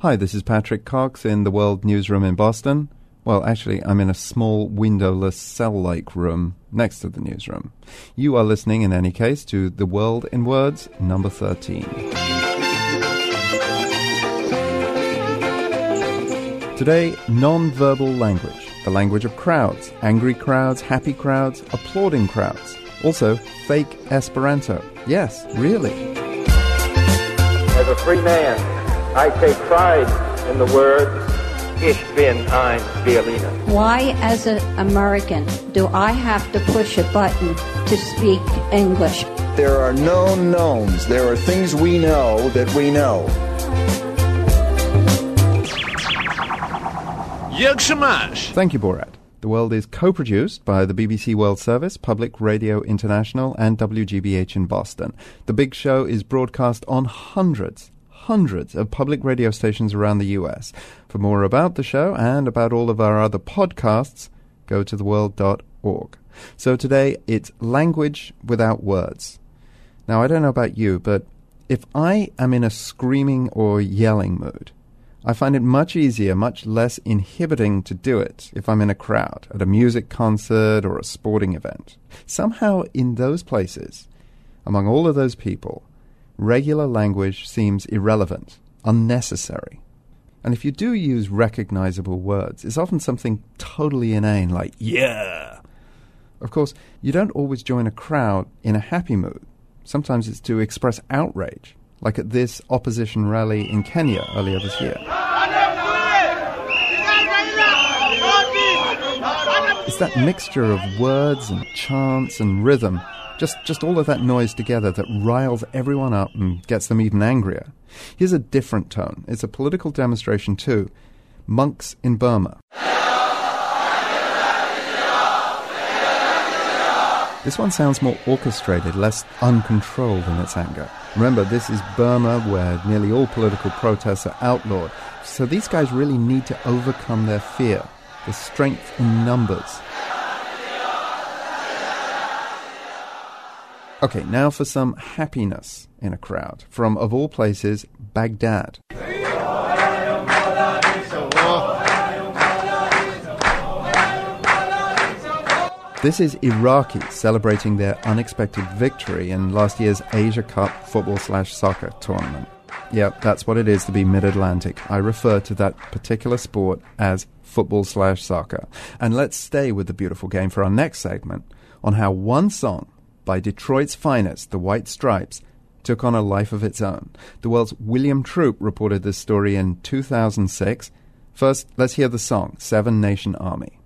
Hi, this is Patrick Cox in the World Newsroom in Boston. Well, actually, I'm in a small, windowless, cell-like room next to the newsroom. You are listening, in any case, to The World in Words, number 13. Today, non-verbal language. The language of crowds. Angry crowds, happy crowds, applauding crowds. Also, fake Esperanto. Yes, really. As a free man, I take pride in the words, Ich bin ein Berliner. Why, as an American, do I have to push a button to speak English? There are known knowns. There are things we know that we know. Thank you, Borat. The World is co-produced by the BBC World Service, Public Radio International, and WGBH in Boston. The Big Show is broadcast on hundreds of public radio stations around the U.S. For more about the show and about all of our other podcasts, go to theworld.org. So today, it's language without words. Now, I don't know about you, but if I am in a screaming or yelling mood, I find it much easier, much less inhibiting to do it if I'm in a crowd, at a music concert or a sporting event. Somehow in those places, among all of those people, regular language seems irrelevant, unnecessary. And if you do use recognizable words, it's often something totally inane, like, yeah. Of course, you don't always join a crowd in a happy mood. Sometimes it's to express outrage, like at this opposition rally in Kenya earlier this year. It's that mixture of words and chants and rhythm, just all of that noise together that riles everyone up and gets them even angrier. Here's a different tone. It's a political demonstration too. Monks in Burma. This one sounds more orchestrated, less uncontrolled in its anger. Remember, this is Burma, where nearly all political protests are outlawed. So these guys really need to overcome their fear, the strength in numbers. Okay, now for some happiness in a crowd. From, of all places, Baghdad. This is Iraqis celebrating their unexpected victory in last year's Asia Cup football/soccer tournament. Yep, that's what it is to be mid-Atlantic. I refer to that particular sport as football/soccer. And let's stay with the beautiful game for our next segment on how one song by Detroit's finest, the White Stripes, took on a life of its own. The World's William Troop reported this story in 2006. First, let's hear the song, Seven Nation Army.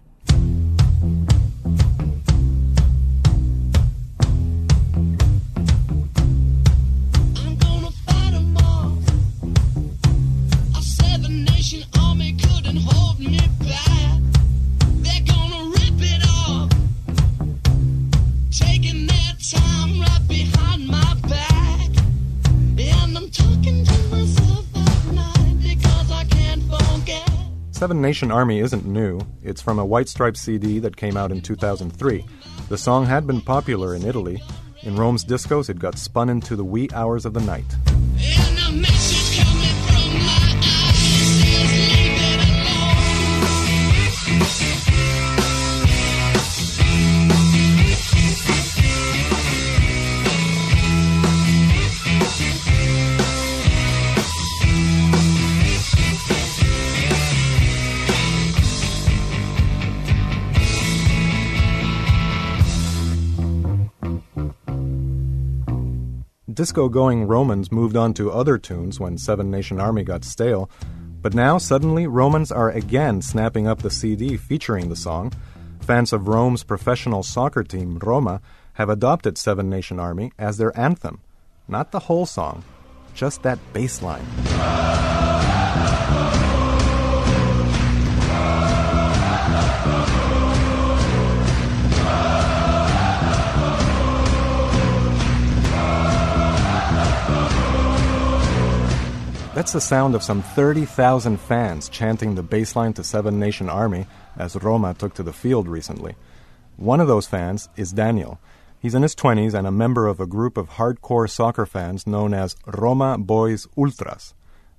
Seven Nation Army isn't new. It's from a White Stripes CD that came out in 2003. The song had been popular in Italy. In Rome's discos, it got spun into the wee hours of the night. Disco-going Romans moved on to other tunes when Seven Nation Army got stale, but now suddenly Romans are again snapping up the CD featuring the song. Fans of Rome's professional soccer team, Roma, have adopted Seven Nation Army as their anthem. Not the whole song, just that bass line. That's the sound of some 30,000 fans chanting the bassline to Seven Nation Army as Roma took to the field recently. One of those fans is Daniel. He's in his 20s and a member of a group of hardcore soccer fans known as Roma Boys Ultras.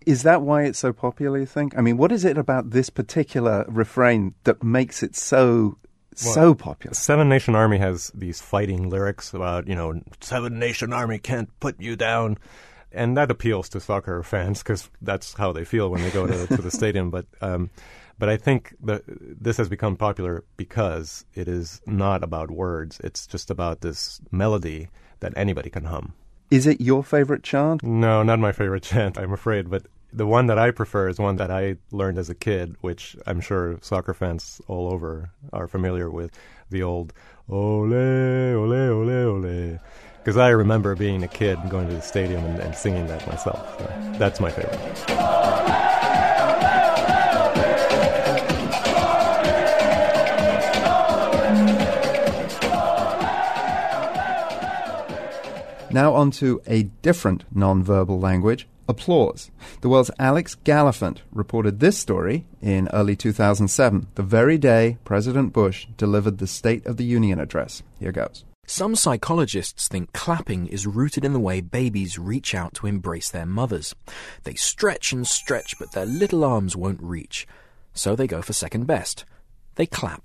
Is that why it's so popular, you think? I mean, what is it about this particular refrain that makes it so popular? Seven Nation Army has these fighting lyrics about, Seven Nation Army can't put you down. And that appeals to soccer fans because that's how they feel when they go to the stadium. But I think that this has become popular because it is not about words. It's just about this melody that anybody can hum. Is it your favorite chant? No, not my favorite chant, I'm afraid. But the one that I prefer is one that I learned as a kid, which I'm sure soccer fans all over are familiar with, the old ole, ole, ole, ole. Because I remember being a kid and going to the stadium and singing that myself. So that's my favorite. Now on to a different non-verbal language, applause. The world's Alex Gallafant reported this story in early 2007, the very day President Bush delivered the State of the Union address. Here goes. Some psychologists think clapping is rooted in the way babies reach out to embrace their mothers. They stretch and stretch, but their little arms won't reach. So they go for second best. They clap.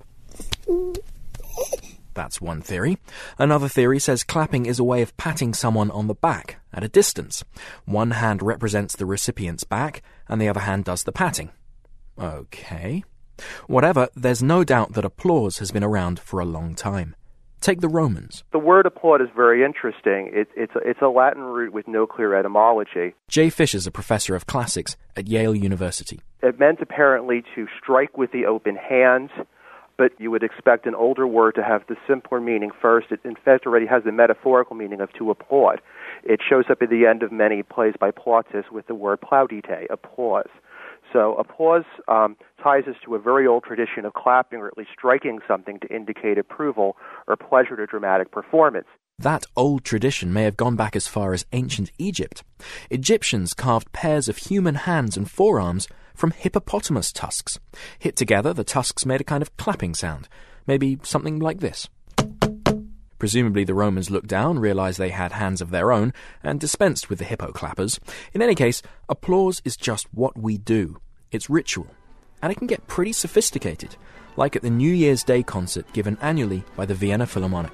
That's one theory. Another theory says clapping is a way of patting someone on the back at a distance. One hand represents the recipient's back, and the other hand does the patting. Okay. Whatever, there's no doubt that applause has been around for a long time. Take the Romans. The word applaud is very interesting. It's a Latin root with no clear etymology. Jay Fish is a professor of classics at Yale University. It meant apparently to strike with the open hand, but you would expect an older word to have the simpler meaning first. It, in fact, already has the metaphorical meaning of to applaud. It shows up at the end of many plays by Plautus with the word plaudite, applause. So applause ties us to a very old tradition of clapping, or at least striking something to indicate approval or pleasure to dramatic performance. That old tradition may have gone back as far as ancient Egypt. Egyptians carved pairs of human hands and forearms from hippopotamus tusks. Hit together, the tusks made a kind of clapping sound, maybe something like this. Presumably the Romans looked down, realized they had hands of their own, and dispensed with the hippo clappers. In any case, applause is just what we do. It's ritual. And it can get pretty sophisticated, like at the New Year's Day concert given annually by the Vienna Philharmonic.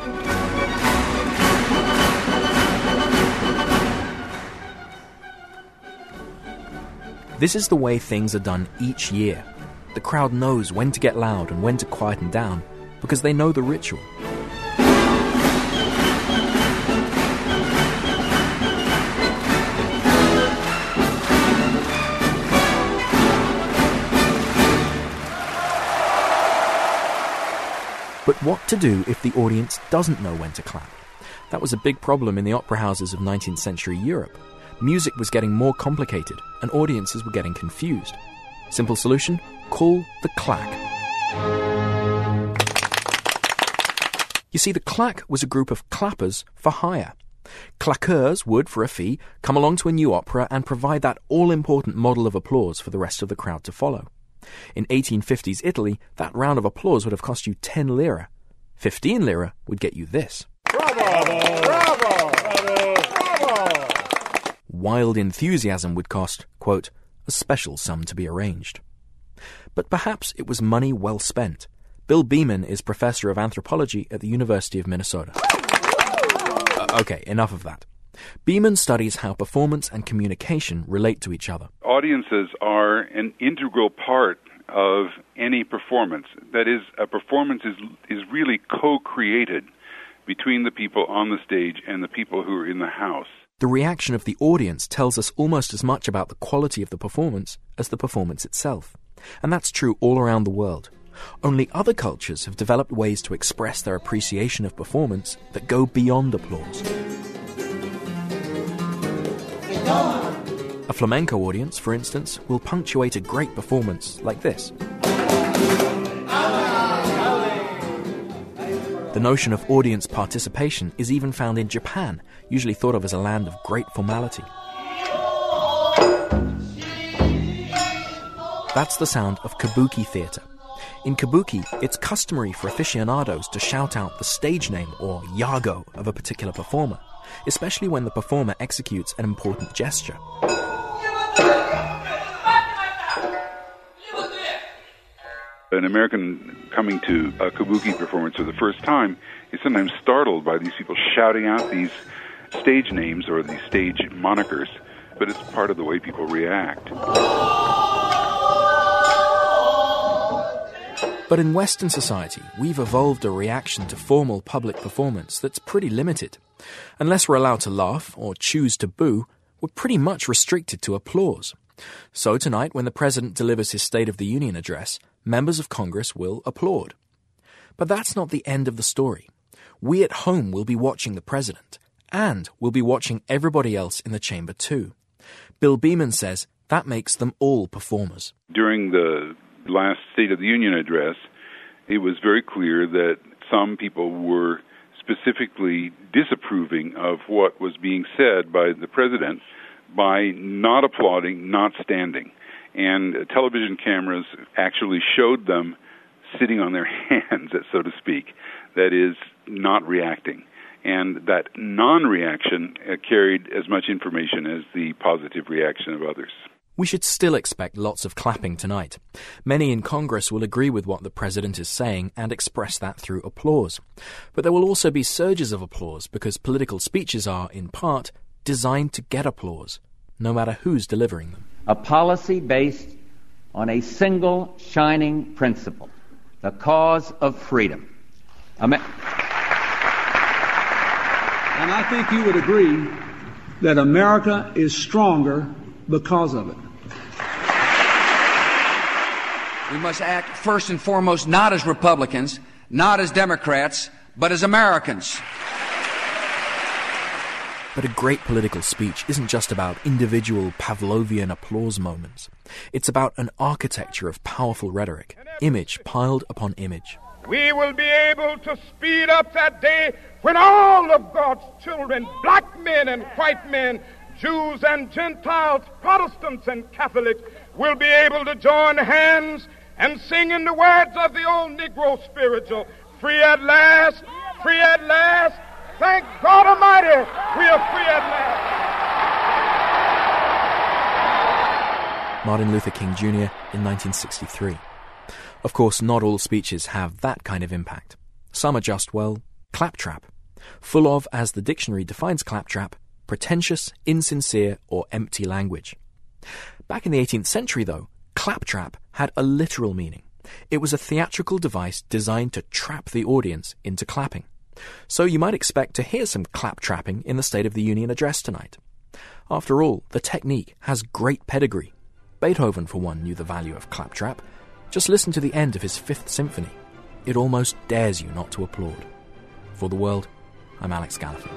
This is the way things are done each year. The crowd knows when to get loud and when to quieten down, because they know the ritual. But what to do if the audience doesn't know when to clap? That was a big problem in the opera houses of 19th century Europe. Music was getting more complicated, and audiences were getting confused. Simple solution? Call the clack. You see, the clack was a group of clappers for hire. Claqueurs would, for a fee, come along to a new opera and provide that all-important model of applause for the rest of the crowd to follow. In 1850s Italy, that round of applause would have cost you 10 lira. 15 lira would get you this. Bravo! Bravo! Bravo! Bravo! Wild enthusiasm would cost, quote, a special sum to be arranged. But perhaps it was money well spent. Bill Beeman is professor of anthropology at the University of Minnesota. Okay, enough of that. Beeman studies how performance and communication relate to each other. Audiences are an integral part of any performance. That is, a performance is really co-created between the people on the stage and the people who are in the house. The reaction of the audience tells us almost as much about the quality of the performance as the performance itself. And that's true all around the world. Only other cultures have developed ways to express their appreciation of performance that go beyond applause. A flamenco audience, for instance, will punctuate a great performance like this. The notion of audience participation is even found in Japan, usually thought of as a land of great formality. That's the sound of kabuki theatre. In kabuki, it's customary for aficionados to shout out the stage name or yago of a particular performer, especially when the performer executes an important gesture. An American coming to a kabuki performance for the first time is sometimes startled by these people shouting out these stage names or these stage monikers, but it's part of the way people react. But in Western society, we've evolved a reaction to formal public performance that's pretty limited. Unless we're allowed to laugh or choose to boo, we're pretty much restricted to applause. So tonight, when the President delivers his State of the Union address, members of Congress will applaud. But that's not the end of the story. We at home will be watching the President, and we'll be watching everybody else in the chamber too. Bill Beeman says that makes them all performers. During the last State of the Union address, it was very clear that some people were specifically disapproving of what was being said by the President by not applauding, not standing. And television cameras actually showed them sitting on their hands, so to speak, that is, not reacting. And that non-reaction carried as much information as the positive reaction of others. We should still expect lots of clapping tonight. Many in Congress will agree with what the President is saying and express that through applause. But there will also be surges of applause because political speeches are, in part, designed to get applause, no matter who's delivering them. A policy based on a single shining principle, the cause of freedom. And I think you would agree that America is stronger because of it. We must act first and foremost not as Republicans, not as Democrats, but as Americans. But a great political speech isn't just about individual Pavlovian applause moments. It's about an architecture of powerful rhetoric, image piled upon image. We will be able to speed up that day when all of God's children, black men and white men, Jews and Gentiles, Protestants and Catholics, will be able to join hands and sing in the words of the old Negro spiritual, free at last, free at last. Thank God Almighty, we are free at last. Martin Luther King Jr. in 1963. Of course, not all speeches have that kind of impact. Some are just, well, claptrap. Full of, as the dictionary defines claptrap, pretentious, insincere, or empty language. Back in the 18th century, though, claptrap had a literal meaning. It was a theatrical device designed to trap the audience into clapping. So you might expect to hear some claptrapping in the State of the Union address tonight. After all, the technique has great pedigree. Beethoven, for one, knew the value of claptrap. Just listen to the end of his Fifth Symphony. It almost dares you not to applaud. For the World, I'm Alex Gallaford.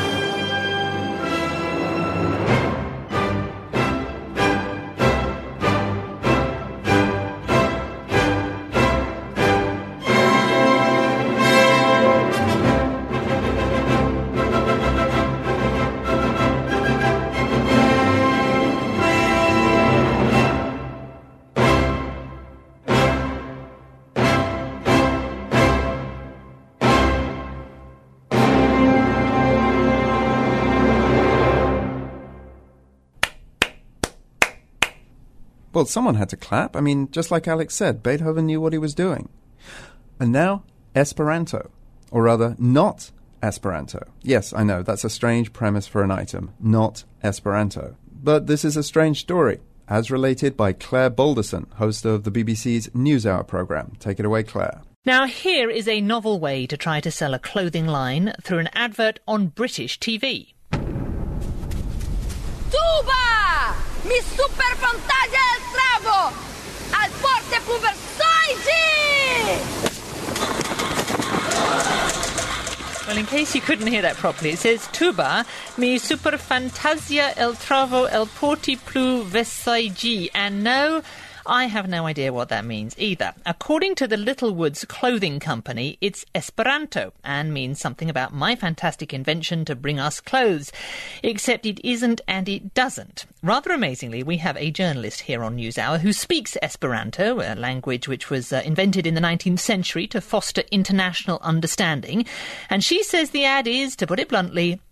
Well, someone had to clap. I mean, just like Alex said, Beethoven knew what he was doing. And now, Esperanto. Or rather, not Esperanto. Yes, I know, that's a strange premise for an item. Not Esperanto. But this is a strange story, as related by Claire Balderson, host of the BBC's NewsHour programme. Take it away, Claire. Now, here is a novel way to try to sell a clothing line through an advert on British TV. Tuba! Mi super fantasia del travo! Al forte più Versailles! Well, in case you couldn't hear that properly, it says Tuba, mi super fantasia el travo el porti plu Versailles. And no, I have no idea what that means either. According to the Littlewoods clothing company, it's Esperanto and means something about my fantastic invention to bring us clothes. Except it isn't and it doesn't. Rather amazingly, we have a journalist here on NewsHour who speaks Esperanto, a language which was invented in the 19th century to foster international understanding. And she says the ad is, to put it bluntly,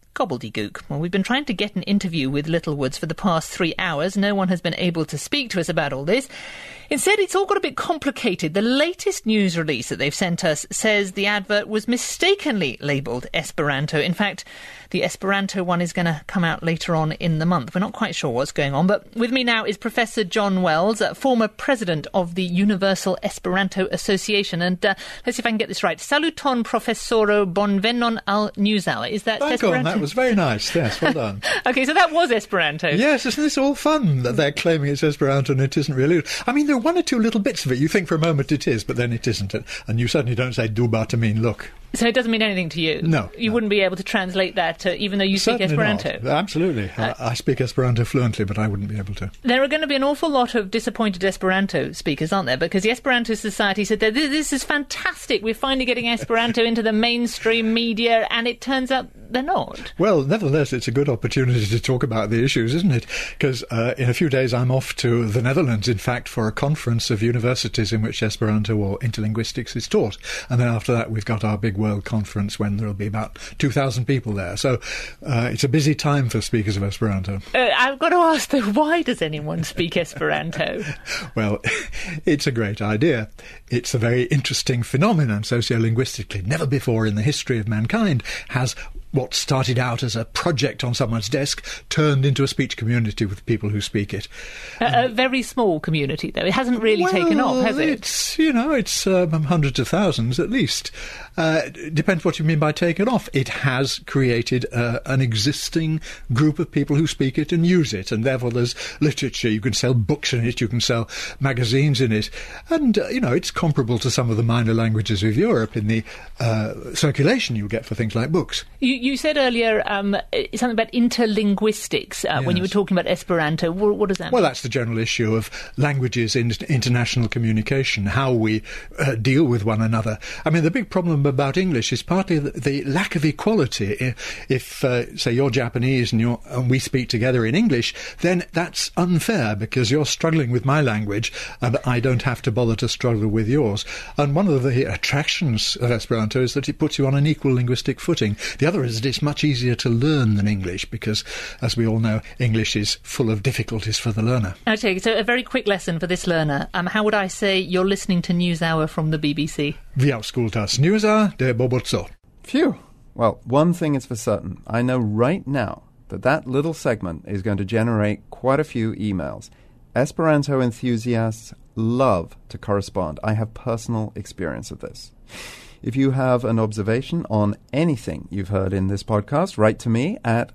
gobbledygook. Well, we've been trying to get an interview with Littlewoods for the past 3 hours. No one has been able to speak to us about all this. Instead, it's all got a bit complicated. The latest news release that they've sent us says the advert was mistakenly labelled Esperanto. In fact, the Esperanto one is going to come out later on in the month. We're not quite sure what's going on, but with me now is Professor John Wells, former president of the Universal Esperanto Association. And let's see if I can get this right. Saluton professoro bonvenon al newshour. Is that Thank Esperanto? you, that was very nice. Yes, well done. OK, so that was Esperanto. Yes, isn't this all fun that they're claiming it's Esperanto and it isn't really? I mean, there are one or two little bits of it. You think for a moment it is, but then it isn't. And you certainly don't say duba to mean look. So it doesn't mean anything to you? No. You wouldn't be able to translate that, even though you Certainly speak Esperanto? Not. Absolutely. I speak Esperanto fluently, but I wouldn't be able to. There are going to be an awful lot of disappointed Esperanto speakers, aren't there? Because the Esperanto Society said that this is fantastic. We're finally getting Esperanto into the mainstream media, and it turns out they're not. Well, nevertheless, it's a good opportunity to talk about the issues, isn't it? Because in a few days I'm off to the Netherlands, in fact, for a conference of universities in which Esperanto or interlinguistics is taught. And then after that, we've got our big world conference when there'll be about 2,000 people there. So it's a busy time for speakers of Esperanto. I've got to ask, though, why does anyone speak Esperanto? Well, it's a great idea. It's a very interesting phenomenon sociolinguistically. Never before in the history of mankind has what started out as a project on someone's desk turned into a speech community with people who speak it. A very small community, though. It hasn't really taken off, has it? It's hundreds of thousands at least. Depends what you mean by taken off. It has created an existing group of people who speak it and use it, and therefore there's literature. You can sell books in it, you can sell magazines in it, and, it's comparable to some of the minor languages of Europe in the circulation you get for things like books. You said earlier something about interlinguistics when you were talking about Esperanto. What does that mean? Well, that's the general issue of languages in international communication, how we deal with one another. I mean, the big problem about English is partly the lack of equality. If say, you're Japanese and we speak together in English, then that's unfair because you're struggling with my language and I don't have to bother to struggle with yours. And one of the attractions of Esperanto is that it puts you on an equal linguistic footing. The other is that it's much easier to learn than English because, as we all know, English is full of difficulties for the learner. Okay, so a very quick lesson for this learner. How would I say you're listening to NewsHour from the BBC? Vi auscultas NewsHour de Bobozzo. Phew. Well, one thing is for certain. I know right now that little segment is going to generate quite a few emails. Esperanto enthusiasts love to correspond. I have personal experience of this. If you have an observation on anything you've heard in this podcast, write to me at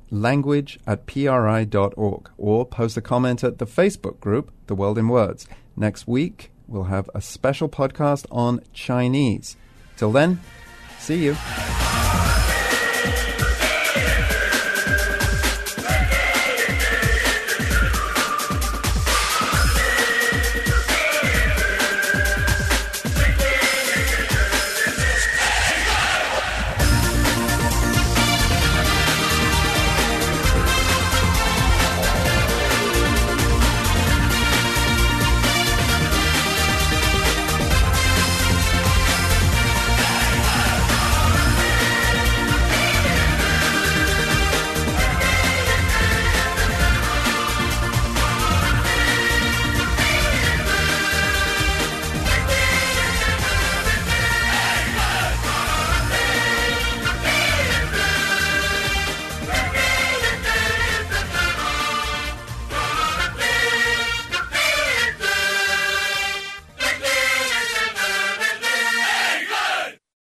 language@pri.org or post a comment at the Facebook group, The World in Words. Next week, we'll have a special podcast on Chinese. Till then, see you.